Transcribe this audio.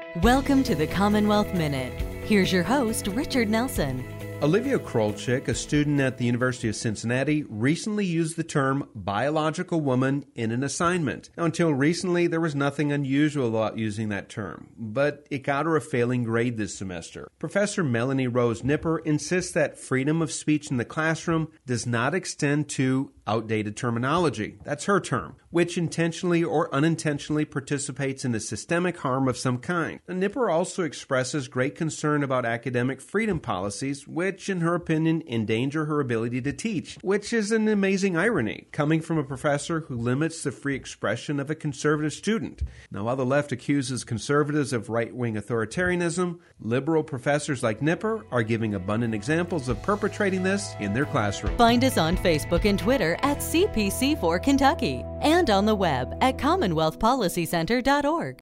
Welcome to the Commonwealth Minute. Here's your host, Richard Nelson. Olivia Krolczyk, a student at the University of Cincinnati, recently used the term biological woman in an assignment. Now, until recently, there was nothing unusual about using that term, but it got her a failing grade this semester. Professor Melanie Rose Nipper insists that freedom of speech in the classroom does not extend to outdated terminology. That's her term, which intentionally or unintentionally participates in a systemic harm of some kind. Nipper also expresses great concern about academic freedom policies, which, in her opinion, endanger her ability to teach, which is an amazing irony, coming from a professor who limits the free expression of a conservative student. Now, while the left accuses conservatives of right-wing authoritarianism, liberal professors like Nipper are giving abundant examples of perpetrating this in their classroom. Find us on Facebook and Twitter at CPC4 Kentucky and on the web at CommonwealthPolicyCenter.org.